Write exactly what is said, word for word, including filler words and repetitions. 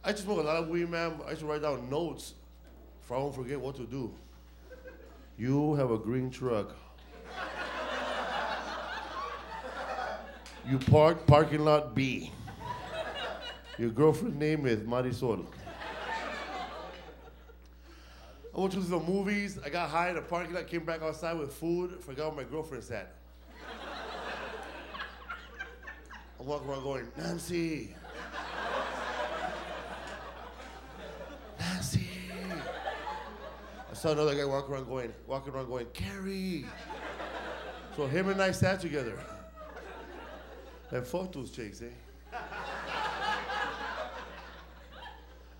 I used to smoke a lot of weed, man. I used to write down notes if I don't forget what to do. You have a green truck. You park parking lot B. Your girlfriend's name is Marisol. I went to the movies. I got high in the parking lot, came back outside with food, forgot where my girlfriend's at. I walk around going, Nancy. Nancy. I saw another guy walking around going, walking around going, Carrie. So him and I sat together. And fuck those chicks, eh?